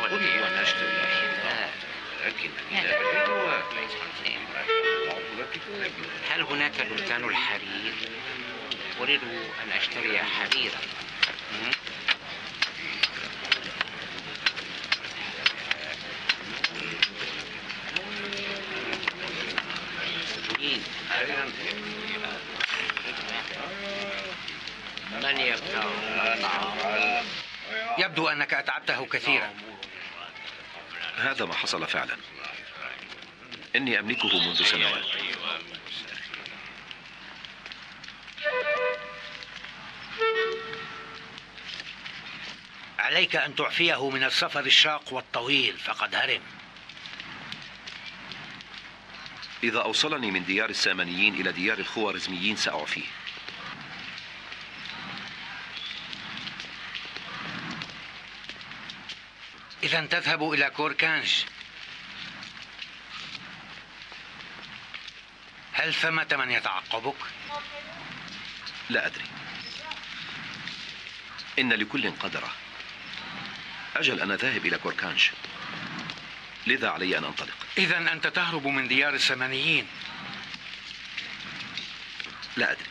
أريد أن أشتري حذاء، ولكنني لا أجدها. هل هناك دكان الحرير؟ أريد أن أشتري حريرا. من يبدأ؟ يبدو أنك أتعبته كثيرا. هذا ما حصل فعلا. إني أملكه منذ سنوات. عليك أن تعفيه من السفر الشاق والطويل، فقد هرم. إذا أوصلني من ديار السامانيين إلى ديار الخوارزميين سأعفيه. إذا تذهب إلى كوركانج. هل ثمة من يتعقبك؟ لا أدري. إن لكل قدره. أجل أنا ذاهب إلى كوركانج، لذا علي أن أنطلق. إذا أنت تهرب من ديار السامانيين. لا أدري.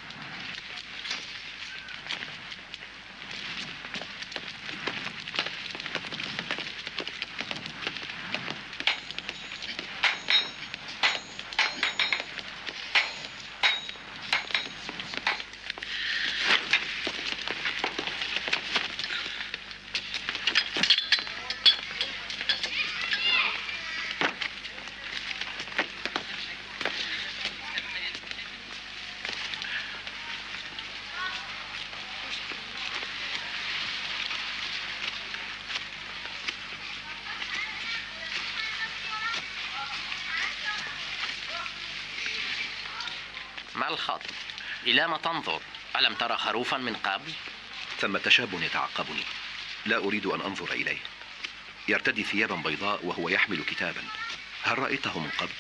ما الخط؟ إلى ما تنظر؟ ألم ترى خروفا من قبل؟ ثمة شاب يتعقبني، لا أريد أن أنظر إليه. يرتدي ثيابا بيضاء وهو يحمل كتابا. هل رأيته من قبل؟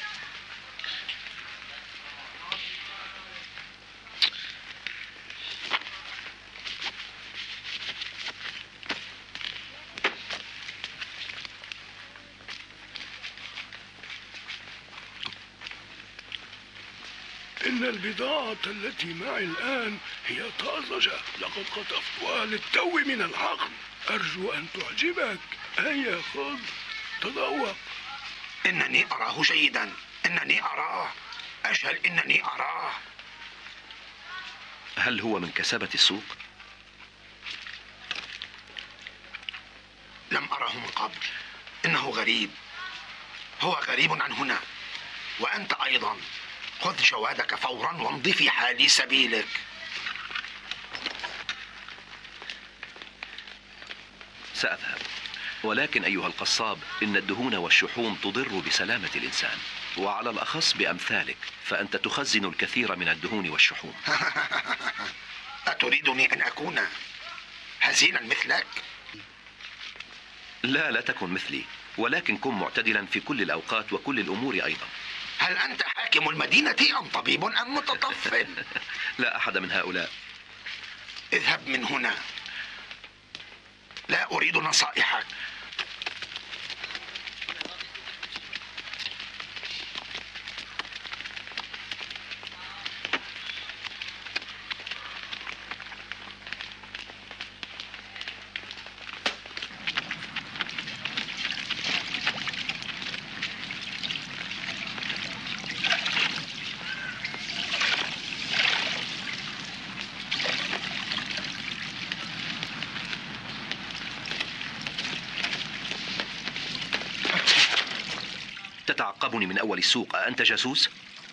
إن البضاعة التي معي الآن هي طازجة، لقد خطفتها للتو من الحقل. أرجو أن تعجبك. هيا خذ، تذوق. إنني أراه جيدا. إنني أراه. أجل إنني أراه. هل هو من كسبة السوق؟ لم أره من قبل. إنه غريب. هو غريب عن هنا. وأنت أيضا. خذ جوادك فورا وامضي في حال سبيلك. سأذهب، ولكن أيها القصاب، إن الدهون والشحوم تضر بسلامة الإنسان، وعلى الأخص بأمثالك، فأنت تخزن الكثير من الدهون والشحوم. أتريدني أن أكون هزيلا مثلك؟ لا تكن مثلي، ولكن كن معتدلا في كل الأوقات وكل الأمور أيضا. هل أنت حاكم المدينة أم طبيب أم متطفل؟ لا أحد من هؤلاء. اذهب من هنا. لا أريد نصائحك. تتعقبني من أول السوق. أنت جاسوس؟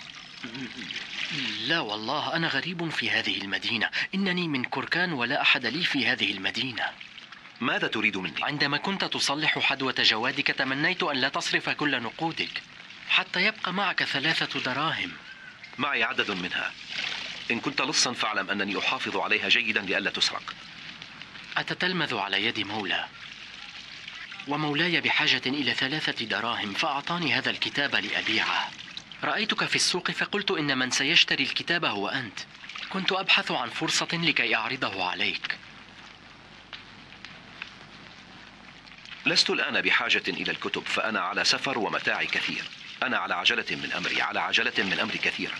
لا والله، أنا غريب في هذه المدينة. إنني من كوركان ولا أحد لي في هذه المدينة. ماذا تريد مني؟ عندما كنت تصلح حدوة جوادك تمنيت أن لا تصرف كل نقودك حتى يبقى معك 3 دراهم. معي عدد منها. إن كنت لصا فاعلم أنني أحافظ عليها جيدا لئلا تسرق. أتتلمذ على يد مولى، ومولاي بحاجة إلى 3 دراهم، فأعطاني هذا الكتاب لأبيعه. رأيتك في السوق فقلت إن من سيشتري الكتاب هو أنت. كنت أبحث عن فرصة لكي أعرضه عليك. لست الآن بحاجة إلى الكتب، فأنا على سفر ومتاعي كثير. أنا على عجلة من أمري، على عجلة من أمري كثيرا.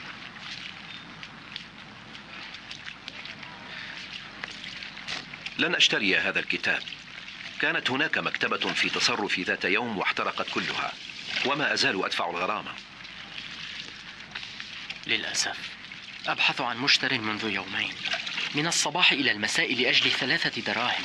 لن أشتري هذا الكتاب. كانت هناك مكتبة في تصرفي ذات يوم واحترقت كلها، وما أزال أدفع الغرامة. للأسف أبحث عن مشتر منذ يومين، من الصباح إلى المساء لأجل 3 دراهم.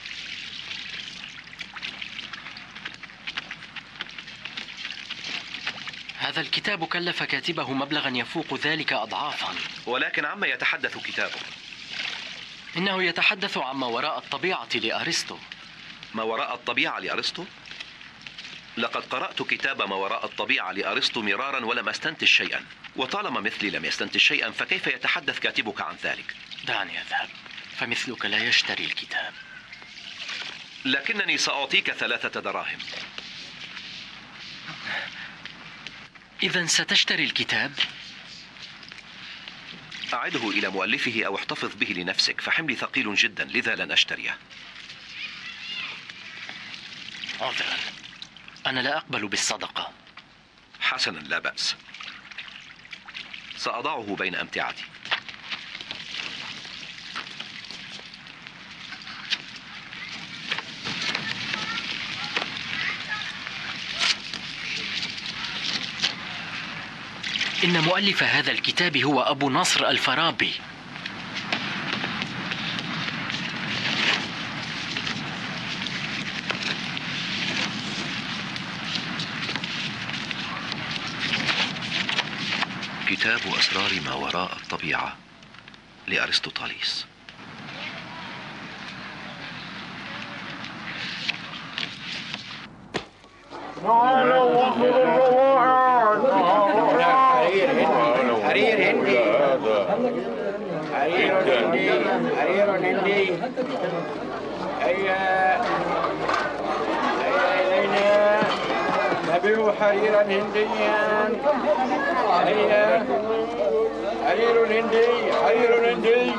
هذا الكتاب كلف كاتبه مبلغا يفوق ذلك أضعافا. ولكن عما يتحدث كتابه؟ إنه يتحدث عما وراء الطبيعة لأرسطو. ما وراء الطبيعة لأرسطو؟ لقد قرأت كتاب ما وراء الطبيعة لأرسطو مرارا ولم أستنتج شيئا، وطالما مثلي لم يستنتج شيئا فكيف يتحدث كاتبك عن ذلك؟ دعني أذهب، فمثلك لا يشتري الكتاب. لكنني سأعطيك 3 دراهم. إذن ستشتري الكتاب؟ أعده إلى مؤلفه أو احتفظ به لنفسك، فحملي ثقيل جدا لذا لن أشتريه. عذرا، أنا لا أقبل بالصدقة. حسنا، لا بأس. سأضعه بين أمتعتي. إن مؤلف هذا الكتاب هو أبو نصر الفارابي. كتاب أسرار ما وراء الطبيعة لأرسطوطاليس. حرير هندي، حرير هندي، حرير هندي. هيا إلينا نبيع حريرا هنديا. هيا حرير هندي، حرير هندي.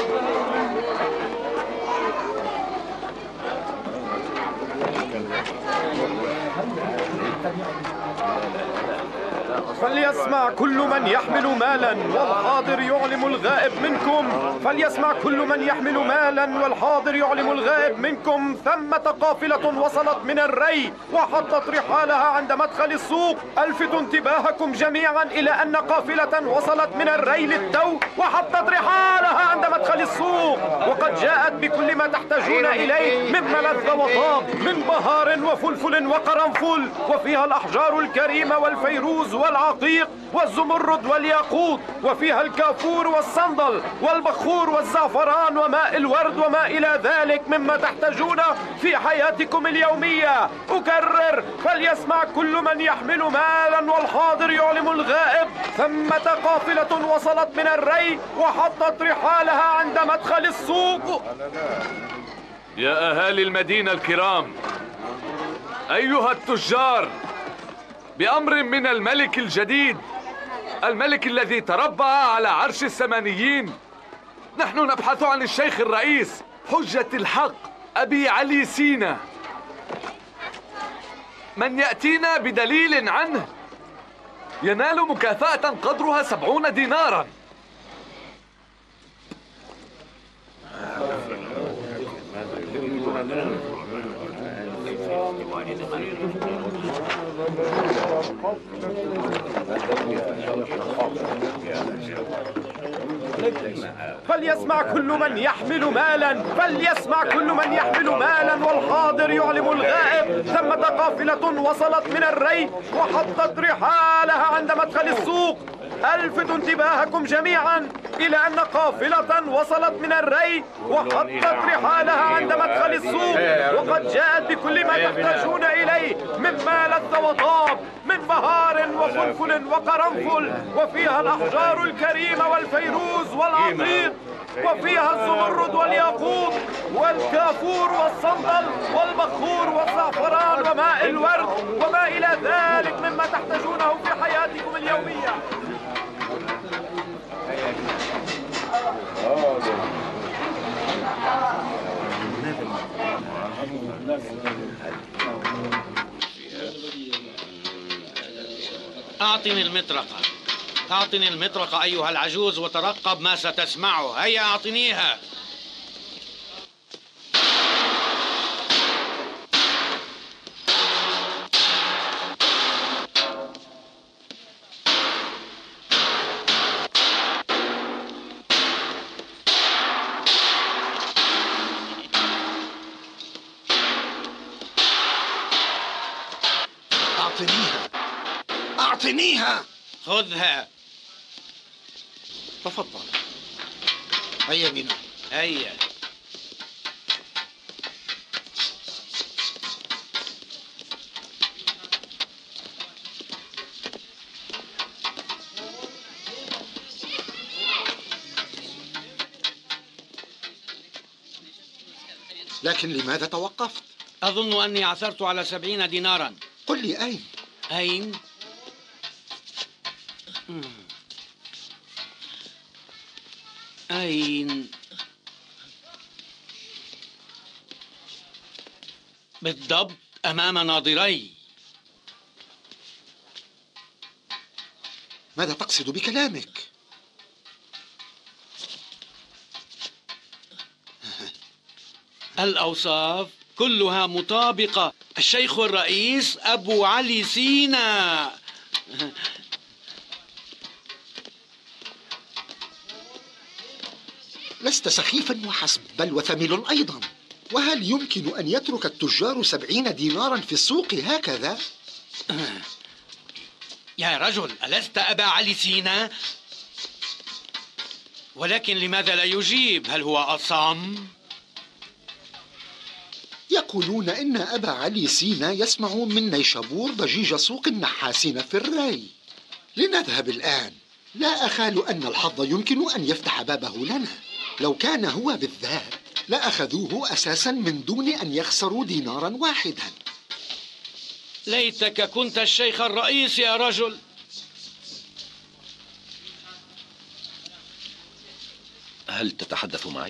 فليسمع كل من يحمل مالا والحاضر يعلم الغائب منكم. فليسمع كل من يحمل مالا والحاضر يعلم الغائب منكم. ثمة قافلة وصلت من الري وحطت رحالها عند مدخل السوق. ألفتوا انتباهكم جميعا إلى أن قافلة وصلت من الري للتو وحطت رحالها عند مدخل السوق، وقد جاءت بكل ما تحتاجون إليه مما لذ وطاب من بهار وفلفل وقرنفل، وفيها الأحجار الكريمة والفيروز والعقيق والزمرد والياقوت، وفيها الكافور والصندل والبخور والزعفران وماء الورد وما إلى ذلك مما تحتاجون في حياتكم اليومية. أكرر، فليسمع كل من يحمل مالا والحاضر يعلم الغائب. ثمة قافلة وصلت من الري وحطت رحالها عند مدخل السوق. يا أهالي المدينة الكرام، أيها التجار، بأمر من الملك الجديد، الملك الذي تربع على عرش السمانيين، نحن نبحث عن الشيخ الرئيس حجة الحق أبي علي سينا. من يأتينا بدليل عنه ينال مكافأة قدرها 70 دينارا. فليسمع كل من يحمل مالا، فليسمع كل من يحمل مالا والحاضر يعلم الغائب. ثمة قافلة وصلت من الري وحطت رحالها عند مدخل السوق. ألفتوا انتباهكم جميعا إلى أن قافلة وصلت من الري وحطت رحالها عند مدخل السوق، وقد جاءت بكل ما تحتاجون إليه مما لذ وطاب من بهار وفلفل وقرنفل، وفيها الأحجار الكريمة والفيروز والعقيق، وفيها الزمرد والياقوت والكافور والصندل والبخور والزعفران وماء الورد وما إلى ذلك مما تحتاجونه في حياتكم اليومية. أعطني المطرقة. أعطني المطرقة أيها العجوز وترقب ما ستسمعه. هيا أعطنيها. أعطنيها. خذها. تفضل. هيا بنا. هيا. لكن لماذا توقفت؟ أظن أني عثرت على 70 دينارا. قل لي أين؟ أين؟ أين؟ بالضبط أمام ناظري. ماذا تقصد بكلامك؟ الأوصاف كلها مطابقة. الشيخ الرئيس أبو علي سينا. لست سخيفا وحسب، بل وثمل أيضا. وهل يمكن أن يترك التجار 70 دينارا في السوق هكذا؟ يا رجل، ألست أبا علي سينا؟ ولكن لماذا لا يجيب؟ هل هو أصم؟ يقولون إن أبا علي سينا يسمع من نيشابور ضجيج سوق النحاسين في الري. لنذهب الآن. لا أخال أن الحظ يمكن أن يفتح بابه لنا. لو كان هو بالذات لأخذوه أساسا من دون أن يخسروا دينارا واحدا. ليتك كنت الشيخ الرئيس يا رجل. هل تتحدث معي؟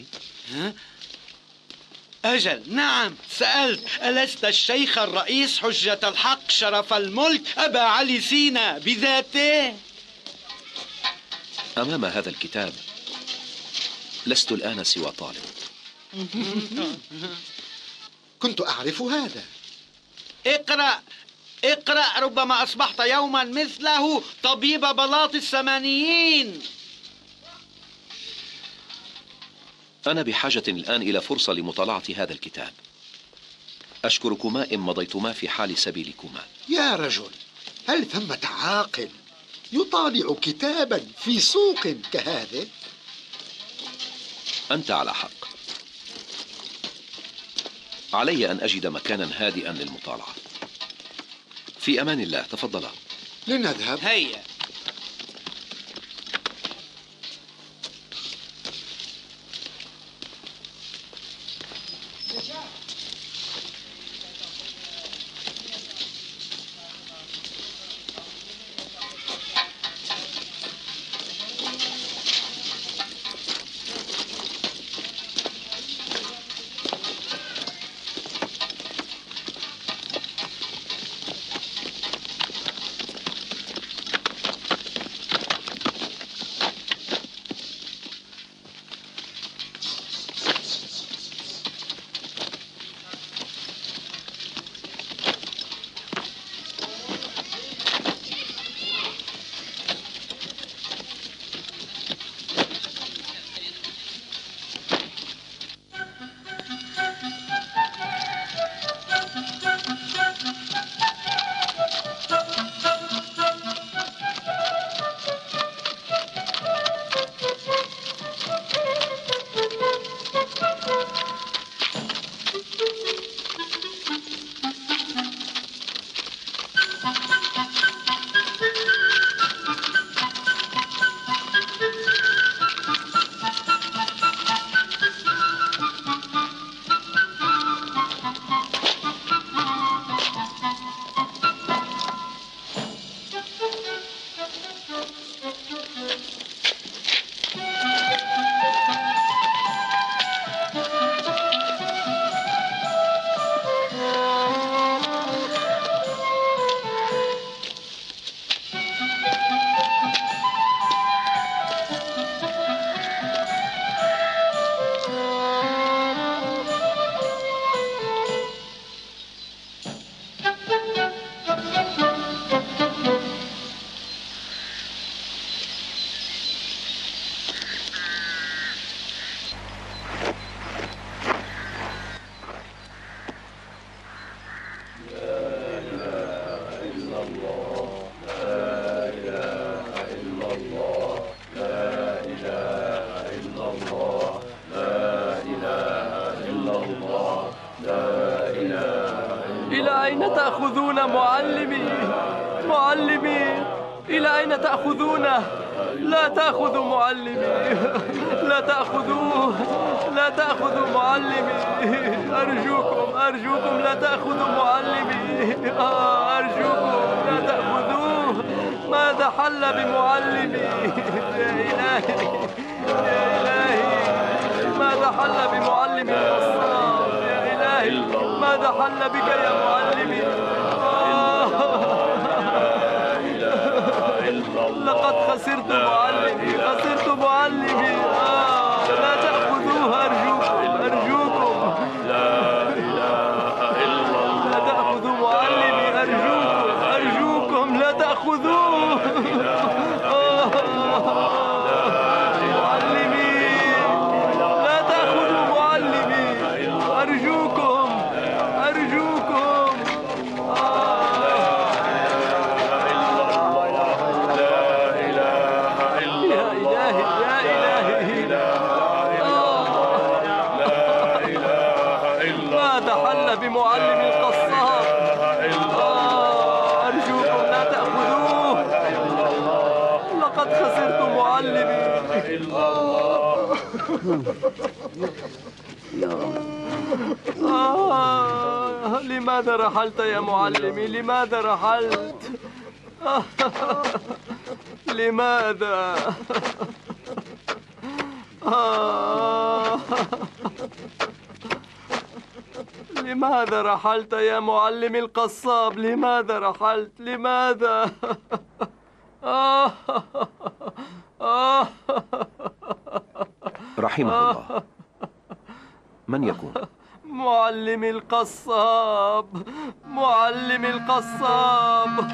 أجل، نعم، سألت. ألست الشيخ الرئيس حجة الحق شرف الملك أبا علي سينا بذاته؟ أمام هذا الكتاب لست الآن سوى طالب. كنت أعرف هذا. اقرأ اقرأ، ربما أصبحت يوما مثله طبيب بلاط السمانيين. أنا بحاجة الآن إلى فرصة لمطالعة هذا الكتاب. أشكركما إن مضيتما في حال سبيلكما. يا رجل، هل ثمة عاقل يطالع كتابا في سوق كهذا؟ أنت على حق. علي أن أجد مكانا هادئا للمطالعة. في أمان الله. تفضلا. لنذهب. هيا. إلى أين تأخذون معلمي؟ معلمي، إلى أين تأخذونه؟ لا تأخذوا معلمي، لا تأخذوه، لا تأخذوا معلمي، أرجوكم أرجوكم لا تأخذوا معلمي، أرجوكم لا تأخذوه. ماذا حل بمعلمي؟ يا إلهي يا إلهي، ماذا حل بمعلمي القصاب؟ يا إلهي ماذا حل بك يا معلمي؟ لقد خسرت معلمي، خسرت معلمي. لا تأخذوه أرجوكم أرجوكم، لا إله إلا الله. لا تأخذوا معلمي أرجوكم أرجوكم، لا تأخذوه. معلمي، لا تأخذوا معلمي أرجوكم أرجوكم. بمعلم القصاب، أرجوكم لا تأخذوه، لقد خسرت معلمي. لماذا رحلت يا معلمي؟ لماذا رحلت؟ لماذا؟ لماذا رحلت يا معلم القصاب؟ لماذا رحلت؟ لماذا؟ رحمه الله. من يكون؟ معلم القصاب، معلم القصاب.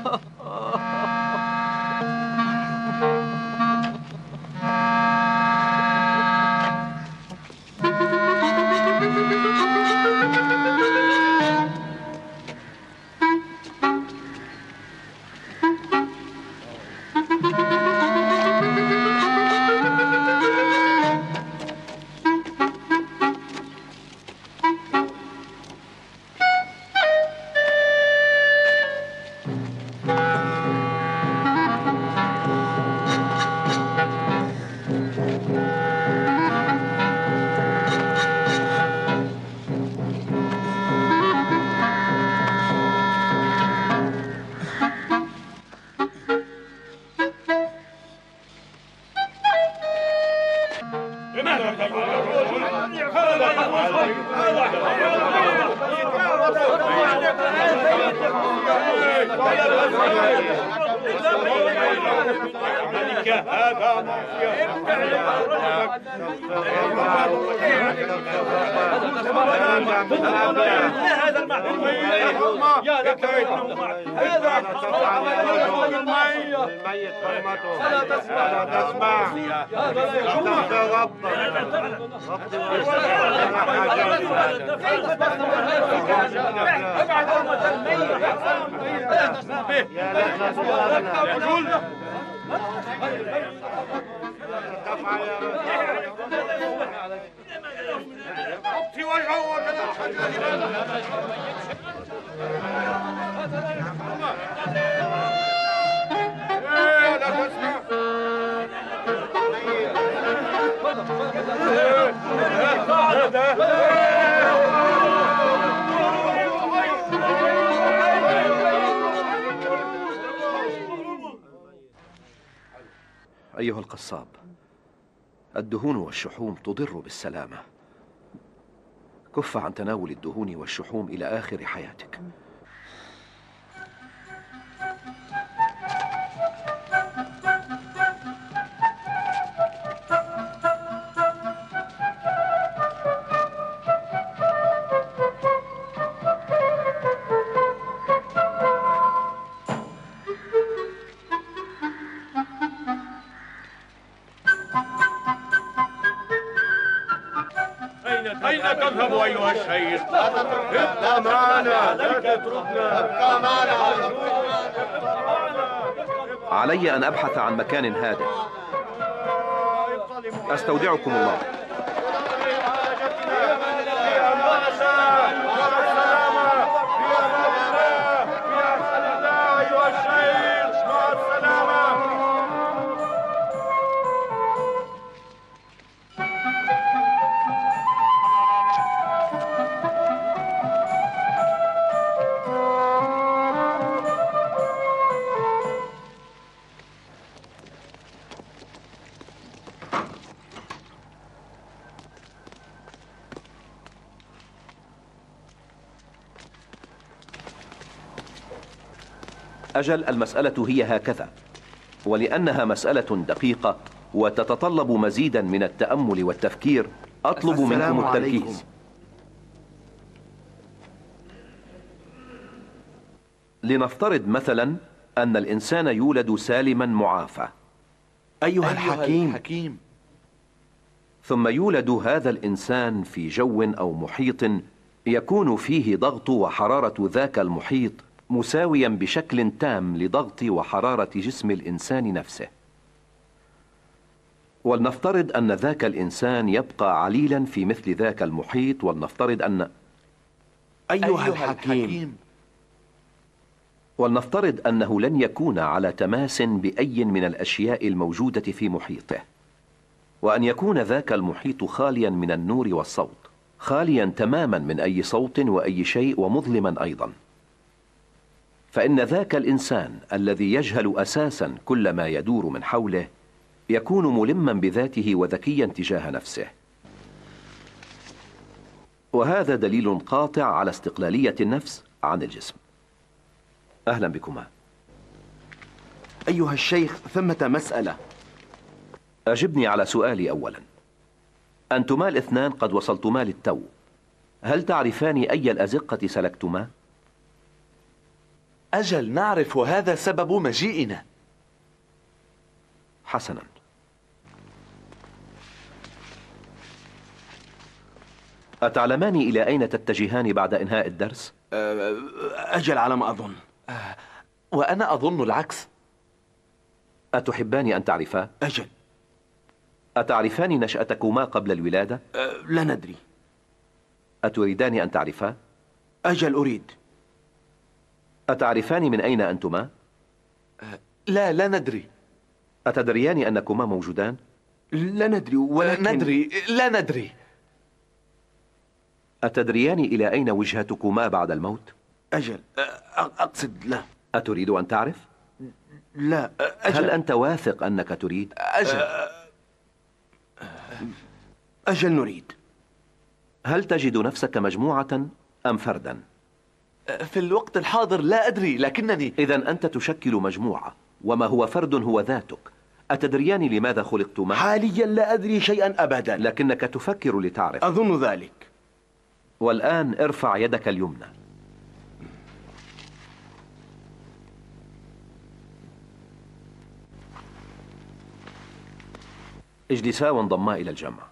أيها القصاب، الدهون والشحوم تضر بالسلامة. كف عن تناول الدهون والشحوم إلى آخر حياتك. أين تذهب أيها الشيخ؟ ابقى معنا، لا تتركنا، ابقى معنا. علي أن أبحث عن مكان هادئ. أستودعكم الله. في أمان الله. أجل، المسألة هي هكذا، ولأنها مسألة دقيقة وتتطلب مزيدا من التأمل والتفكير أطلب منكم التركيز. لنفترض مثلا أن الإنسان يولد سالما معافى. أيها الحكيم، ثم يولد هذا الإنسان في جو أو محيط يكون فيه ضغط وحرارة ذاك المحيط مساويا بشكل تام لضغط وحرارة جسم الإنسان نفسه. ولنفترض أن ذاك الإنسان يبقى عليلا في مثل ذاك المحيط، ولنفترض أن أيها الحكيم، ولنفترض أنه لن يكون على تماس بأي من الأشياء الموجودة في محيطه، وأن يكون ذاك المحيط خاليا من النور والصوت، خاليا تماما من أي صوت وأي شيء، ومظلما أيضا. فإن ذاك الإنسان الذي يجهل أساسا كل ما يدور من حوله يكون ملما بذاته وذكيا تجاه نفسه. وهذا دليل قاطع على استقلالية النفس عن الجسم. أهلا بكما. أيها الشيخ، ثمة مسألة. أجبني على سؤالي أولا. أنتما الاثنان قد وصلتما للتو، هل تعرفان أي الأزقة سلكتما؟ أجل، نعرف، وهذا سبب مجيئنا. حسنا. أتعلمان إلى أين تتجهان بعد إنهاء الدرس؟ أجل، على ما أظن. وأنا أظن العكس. أتحبان أن تعرفا؟ أجل. أتعرفان نشأتكما قبل الولادة؟ لا ندري. أتريدان أن تعرفا؟ أجل، أريد. أتعرفان من أين أنتما؟ لا ندري. أتدريان أنكما موجودان؟ لا ندري، ولكن لا ندري. أتدريان إلى أين وجهتكما بعد الموت؟ أجل، أقصد لا. أتريد أن تعرف؟ لا. أجل. هل أنت واثق أنك تريد؟ أجل، نريد. هل تجد نفسك مجموعة أم فردا؟ في الوقت الحاضر لا أدري، لكنني... إذن أنت تشكل مجموعة، وما هو فرد هو ذاتك. أتدريان لماذا خلقتما؟ حاليا لا أدري شيئا أبدا. لكنك تفكر لتعرف. أظن ذلك. والآن ارفع يدك اليمنى. اجلسا وانضما إلى الجمع.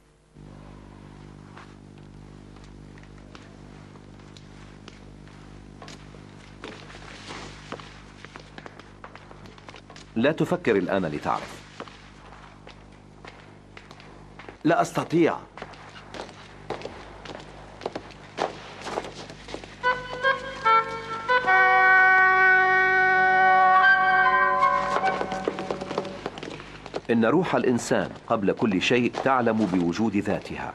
لا تفكر الآن لتعرف. لا أستطيع. إن روح الإنسان قبل كل شيء تعلم بوجود ذاتها.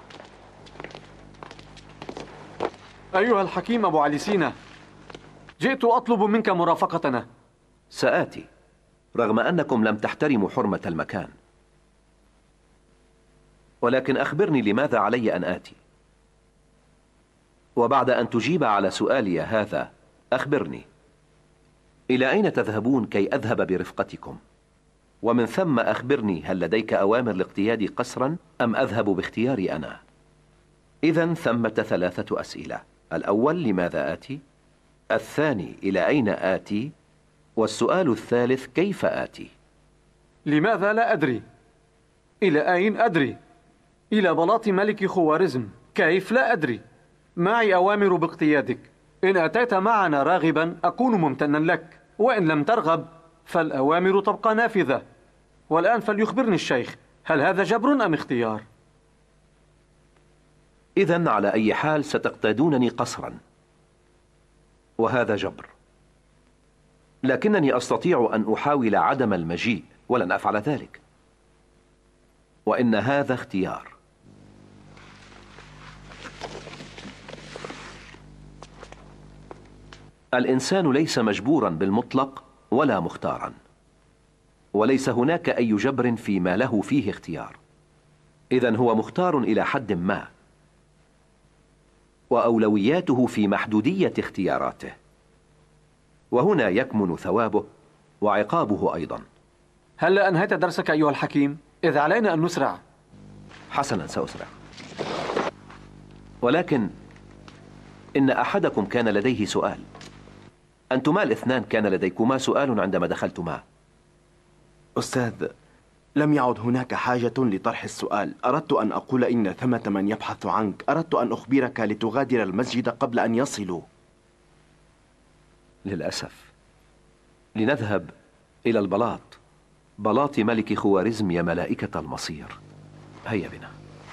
أيها الحكيم أبو علي سينا، جئت أطلب منك مرافقتنا. سآتي، رغم أنكم لم تحترموا حرمة المكان. ولكن أخبرني لماذا علي أن آتي؟ وبعد أن تجيب على سؤالي هذا أخبرني إلى أين تذهبون كي أذهب برفقتكم؟ ومن ثم أخبرني هل لديك أوامر لاقتيادي قسرا أم أذهب باختياري أنا؟ إذن ثمة 3 أسئلة. الأول، لماذا آتي؟ الثاني، إلى أين آتي؟ والسؤال الثالث، كيف آتي؟ لماذا لا أدري. إلى أين أدري. إلى بلاط ملك خوارزم. كيف لا أدري. معي أوامر باقتيادك. إن أتيت معنا راغبا أكون ممتنا لك، وإن لم ترغب فالأوامر تبقى نافذة. والآن فليخبرني الشيخ، هل هذا جبر أم اختيار؟ إذن على أي حال ستقتادونني قسرا، وهذا جبر. لكنني أستطيع أن أحاول عدم المجيء، ولن أفعل ذلك. وإن هذا اختيار. الإنسان ليس مجبورا بالمطلق ولا مختارا، وليس هناك أي جبر فيما له فيه اختيار. إذن هو مختار إلى حد ما، وأولوياته في محدودية اختياراته. وهنا يكمن ثوابه وعقابه أيضا. هل أنهيت درسك أيها الحكيم؟ إذا علينا أن نسرع. حسنا، سأسرع. ولكن إن أحدكم كان لديه سؤال. أنتما الاثنان كان لديكما سؤال عندما دخلتما. أستاذ، لم يعد هناك حاجة لطرح السؤال. أردت أن أقول إن ثمة من يبحث عنك. أردت أن أخبرك لتغادر المسجد قبل أن يصلوا. للأسف. لنذهب إلى البلاط، بلاط ملك خوارزم يا ملائكة المصير. هيا بنا.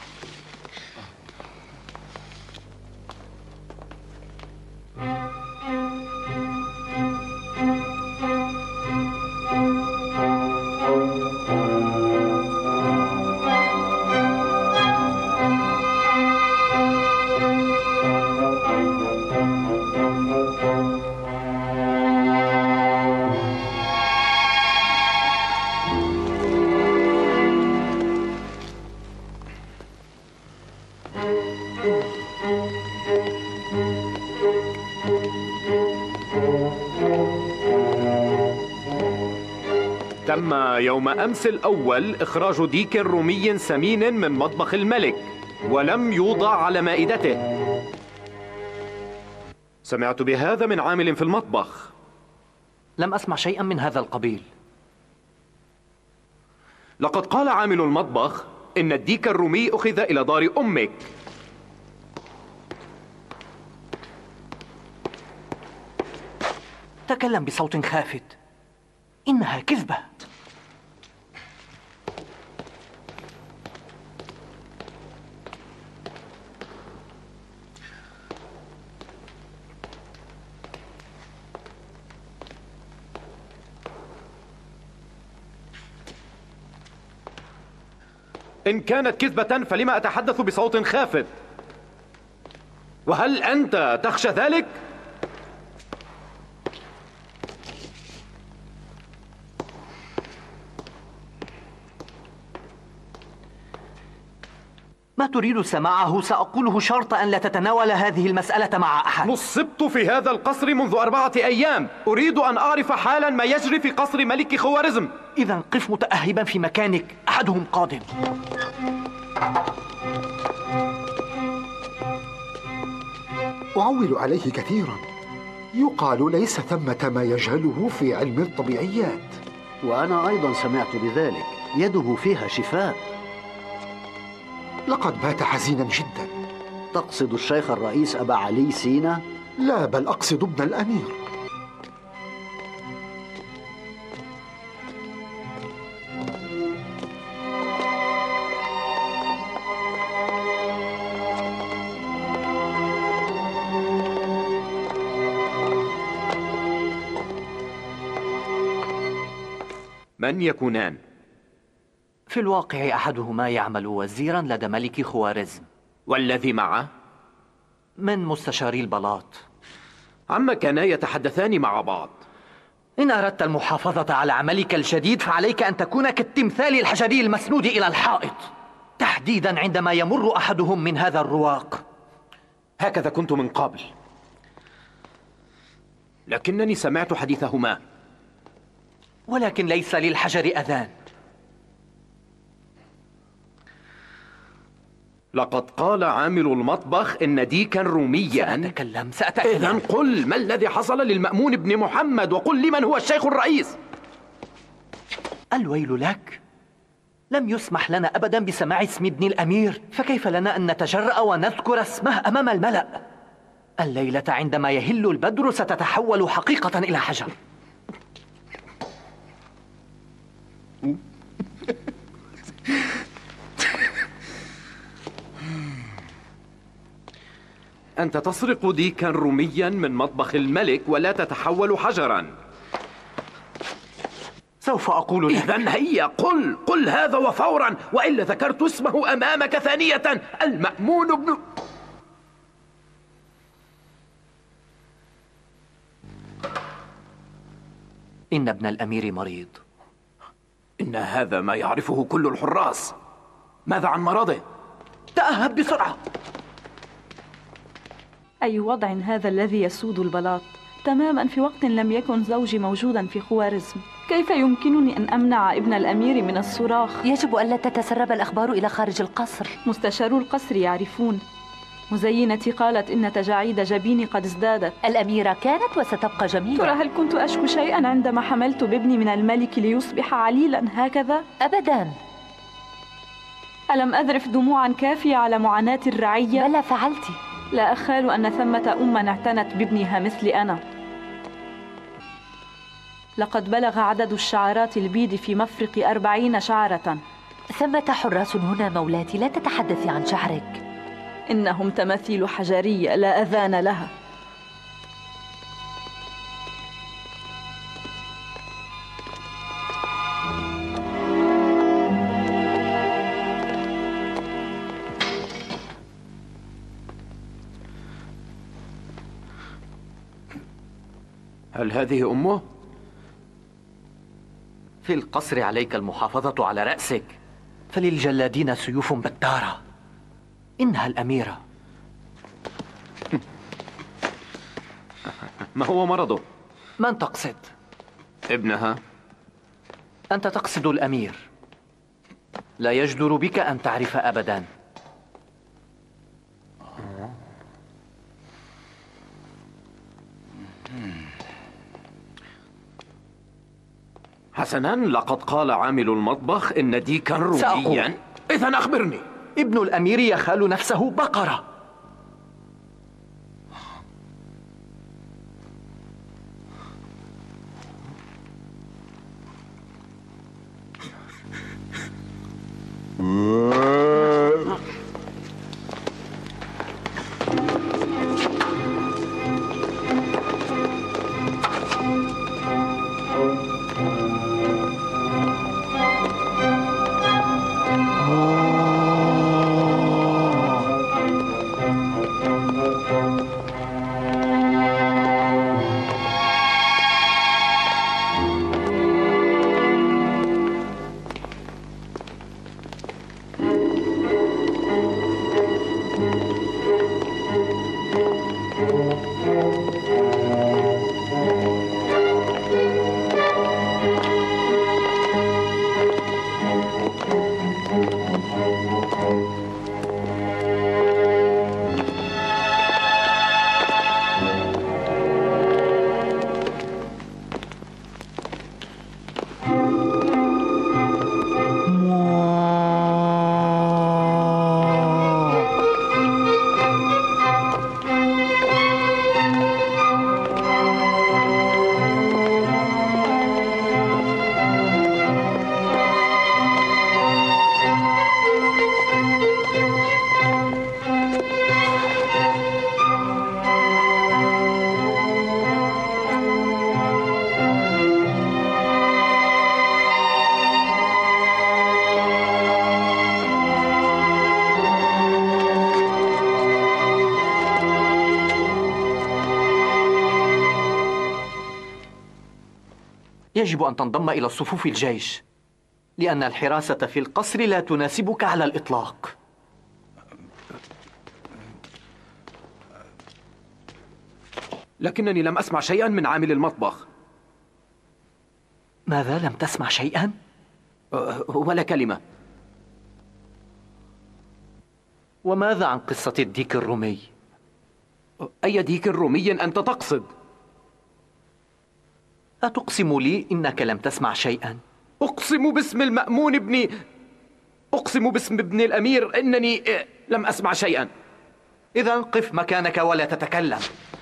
تم يوم أمس الأول إخراج ديك رومي سمين من مطبخ الملك، ولم يوضع على مائدته. سمعت بهذا من عامل في المطبخ. لم أسمع شيئا من هذا القبيل. لقد قال عامل المطبخ إن الديك الرومي أخذ إلى دار أمك. تكلم بصوت خافت. إنها كذبة. إن كانت كذبة فلما أتحدث بصوت خافت؟ وهل أنت تخشى ذلك؟ ما تريد سماعه سأقوله شرط أن لا تتناول هذه المسألة مع أحد. نصبت في هذا القصر منذ 4 أيام. أريد أن أعرف حالا ما يجري في قصر ملك خوارزم. إذا قف متأهبا في مكانك، أحدهم قادم. أعول عليه كثيرا. يقال ليس ثمة ما يجهله في علم الطبيعيات. وأنا أيضا سمعت بذلك. يده فيها شفاء. لقد بات حزينا جدا. تقصد الشيخ الرئيس أبا علي سينا؟ لا، بل أقصد ابن الأمير. من يكونان؟ في الواقع أحدهما يعمل وزيرا لدى ملك خوارزم. والذي معه؟ من مستشاري البلاط. عما كانا يتحدثان مع بعض. إن أردت المحافظة على عملك الجديد فعليك أن تكون كالتمثال الحجري المسنود إلى الحائط، تحديدا عندما يمر أحدهم من هذا الرواق. هكذا كنت من قبل، لكنني سمعت حديثهما. ولكن ليس للحجر أذان. لقد قال عامل المطبخ إن ديكا روميا. سأتكلم. إذن قل ما الذي حصل للمأمون بن محمد، وقل لمن هو الشيخ الرئيس. الويل لك. لم يسمح لنا أبدا بسماع اسم ابن الأمير، فكيف لنا أن نتجرأ ونذكر اسمه أمام الملأ؟ الليلة عندما يهل البدر ستتحول حقيقة إلى حجر. أنت تسرق ديكا روميا من مطبخ الملك ولا تتحول حجرا. سوف أقول لك. إذن هيا قل هذا وفورا، وإلا ذكرت اسمه أمامك ثانية. المأمون بن. إن ابن الأمير مريض. إن هذا ما يعرفه كل الحراس. ماذا عن مرضه؟ تأهب بسرعة. أي وضع هذا الذي يسود البلاط؟ تماما في وقت لم يكن زوجي موجودا في خوارزم. كيف يمكنني أن أمنع ابن الأمير من الصراخ؟ يجب ألا تتسرب الأخبار إلى خارج القصر. مستشارو القصر يعرفون. مزينتي قالت إن تجاعيد جبيني قد ازدادت. الأميرة كانت وستبقى جميلة. ترى هل كنت أشكو شيئا عندما حملت بابني من الملك ليصبح عليلا هكذا؟ أبدا. ألم أذرف دموعا كافية على معاناة الرعية؟ بلى فعلت. لا أخال أن ثمة أما اعتنت بابنها مثلي أنا. لقد بلغ عدد الشعرات البيض في مفرق 40 شعرة. ثمة حراس هنا مولاتي، لا تتحدثي عن شعرك. إنهم تماثيل حجرية لا أذان لها. هل هذه أمه؟ في القصر عليك المحافظة على رأسك، فللجلادين سيوف بتارة. إنها الأميرة. ما هو مرضه؟ من تقصد؟ ابنها. أنت تقصد الأمير. لا يجدر بك أن تعرف أبدا. حسناً، لقد قال عامل المطبخ إن ديكا روميا. إذن أخبرني. ابن الأمير يخال نفسه بقرة. يجب أن تنضم إلى صفوف الجيش، لأن الحراسة في القصر لا تناسبك على الإطلاق. لكنني لم أسمع شيئا من عامل المطبخ. ماذا؟ لم تسمع شيئا؟ ولا كلمة. وماذا عن قصة الديك الرومي؟ أي ديك رومي أنت تقصد؟ أتقسم لي إنك لم تسمع شيئا؟ أقسم باسم المأمون ابني، أقسم باسم ابن الأمير إنني لم أسمع شيئا. إذا قف مكانك ولا تتكلم.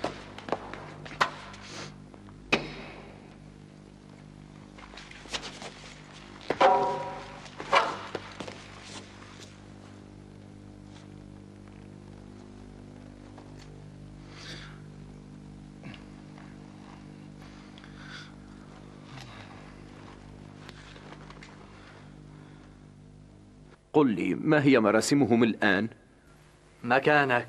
قل لي، ما هي مراسمهم الآن؟ مكانك.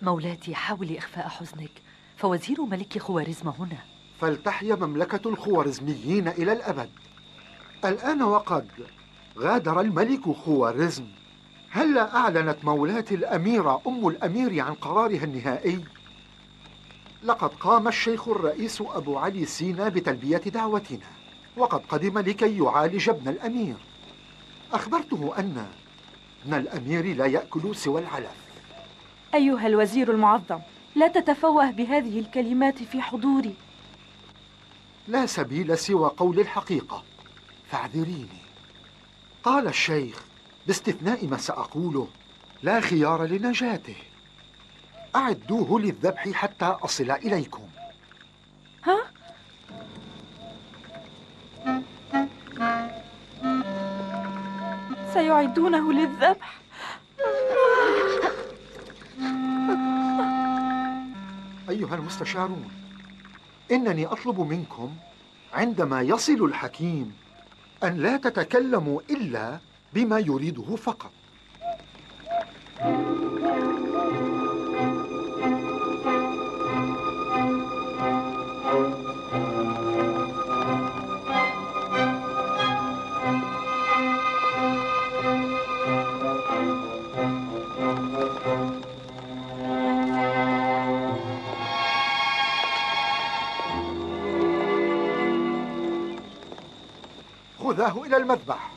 مولاتي حاولي إخفاء حزنك، فوزير ملك خوارزم هنا. فلتحيا مملكة الخوارزميين إلى الأبد. الآن وقد غادر الملك خوارزم، هلا أعلنت مولاتي الأميرة أم الأمير عن قرارها النهائي؟ لقد قام الشيخ الرئيس أبو علي سينا بتلبية دعوتنا، وقد قدم لكي يعالج ابن الأمير. أخبرته أن ابن الأمير لا يأكل سوى العلف. أيها الوزير المعظم، لا تتفوه بهذه الكلمات في حضوري. لا سبيل سوى قول الحقيقة، فاعذريني. قال الشيخ باستثناء ما سأقوله لا خيار لنجاته. أعدوه للذبح حتى أصل إليكم. ها؟ سيعدونه للذبح؟ أيها المستشارون، إنني أطلب منكم عندما يصل الحكيم أن لا تتكلموا إلا بما يريده فقط. خذاه إلى المذبح.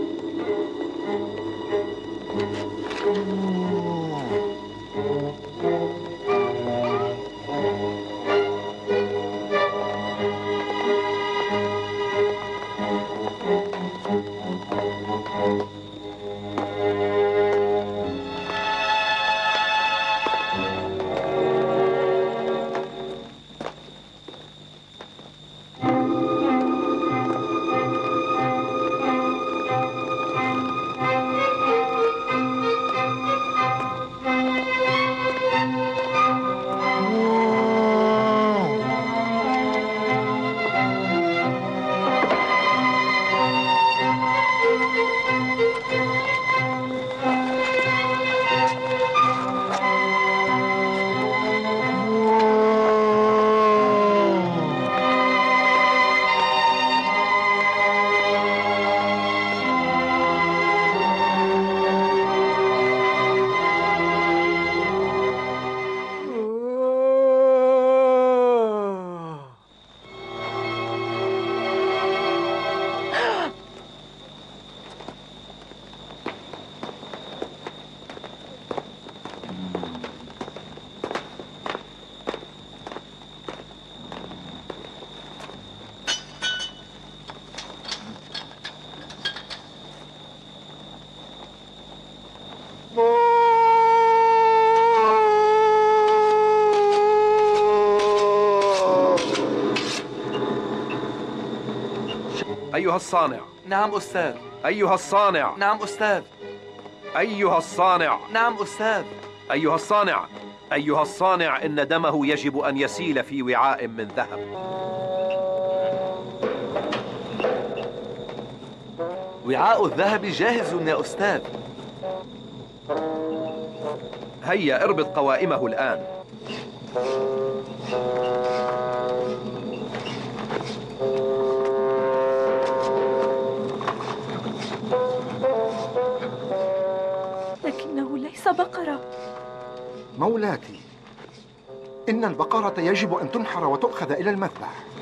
أيها الصانع. نعم أستاذ. أيها الصانع. نعم أستاذ. أيها الصانع. نعم أستاذ. أيها الصانع. أيها الصانع، إن دمه يجب أن يسيل في وعاء من ذهب. وعاء الذهب جاهز يا أستاذ. هيا اربط قوائمه الآن. لكنه ليس بقرة. مولاتي، إن البقرة يجب أن تنحر وتؤخذ إلى المذبح.